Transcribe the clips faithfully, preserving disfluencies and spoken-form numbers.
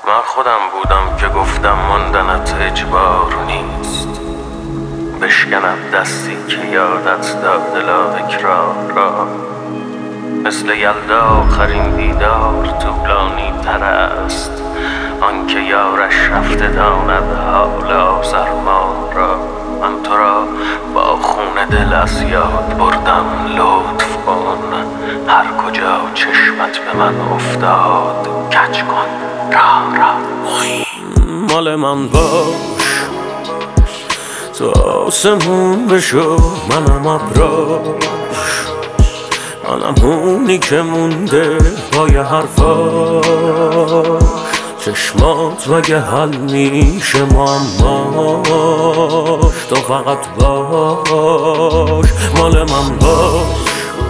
من خودم بودم که گفتم ماندنت اجبار نیست، بشکند دستی که یادت داد لااکرار را. مثل یلدا آخرین دیدار طولانی تر است، آنکه یارش رفته داند حال آزرما را. من تو را با خون دل از یاد بردم، لطف کن هر کجا چشمت به من افتاد کج کن راه را. مال من باش تو آسمون بشو، منم ابراش، منم اونی که مونده پای حرفاش. چشمات مگه حل میشه معماش، تو فقط باش. مال من باش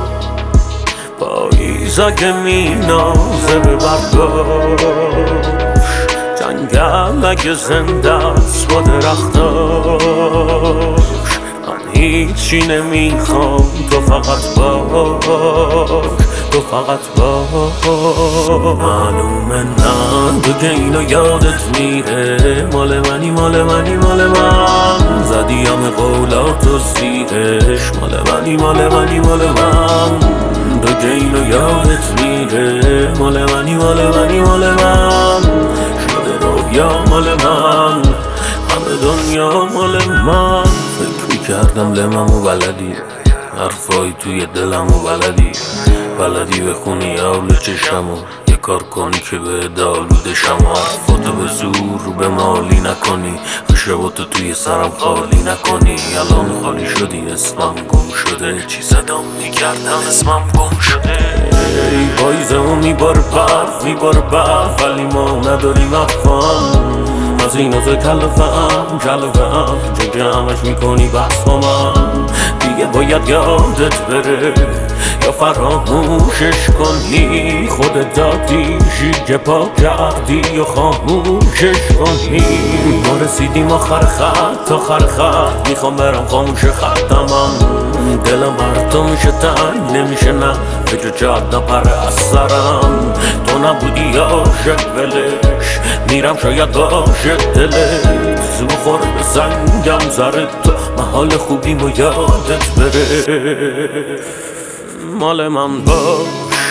پاییز اگه مینازه به برداش، جنگل اگه زنده است با درختاش. من هیچی نمیخوام، تو فقط باش، تو فقط باش. معلومه نه دیگه اینو یادت میره، مال منی مال منی مال من. زدی همه قولاتو زیرش، مال منی مال منی مال من. دیگه اینو یادت میره، مال منی مال منی مال من. شده رویا مال من، همه دنیا مال من. فکر میکردم لممو بلدی، حرفای توی دلمو بلدی، بلدی بخونی اول چشمو، یه کار کنی که به دالوده شم. حرفاتو به زور رو به مالی نکنی، خشباتو توی سرم خالی نکنی. الان خالی شدی، اسمم گم شده، چی صدام میکردم اسمم گم شده. ای پاییزمو میباره برف میباره برف، ولی ما نداریم افهم از این از کلفم کلفم. چون که همش میکنی بحث با من، دیگه باید یادت بره یا فراموشش کنی. خودت دادیشی که پا کردی یا خاموشش کنی. ما رسیدیم آخر خط آخر خط، میخوام برم خاموش خطم. دلم بر تو میشه تنگ نمیشه، نه فکر جاد نپره از سرم. تو نبودی عاشق ولش، میرم شاید باشه دلت. زو خور به سنگم زره تو، محال خوبیم و یادت بره. مال من باش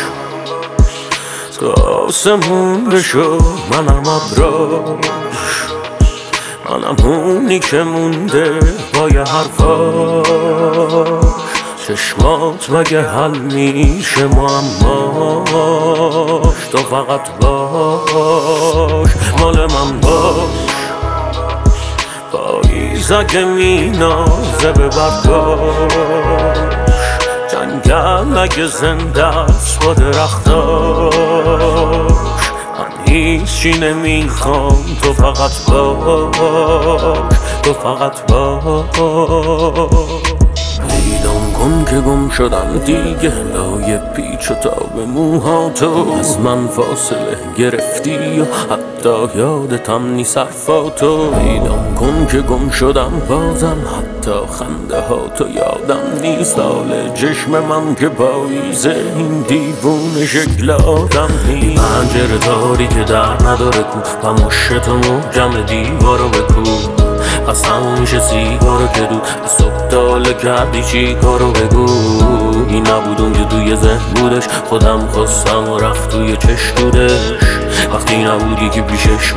تو آسمون بشو، منم ابراش، منم اونی که مونده پای حرفاش. چشمات مگه حل میشه معماش، تو فقط باش. مال من باش پاییز اگه مینازه به برداش، جنگل اگه زنده است با درختاش. من هیچی نمیخوام، تو فقط باش، تو فقط باش. پیدام کن که گم شدم دیگه، لای پیچ و تاب موهاتو از من فاصله گرفتی و حتی یادتم نیست حرفاتو. پیدام کن که گم شدم بازم، حتی خنده هاتو یادم نیست. حال چشم من که پاییزه، این دیوونه شکل آدم نیست. پنجره داری که در نداره کو، پموشتو محکم دیوارو بکو. خستم میشه سیگارو که دود، صبح تاله کردی چی کارو بگو. این نبود اون که توی ذهن بودش، خودم خواستم و رفت توی چشم بودش. وقتی نبودی که پیشش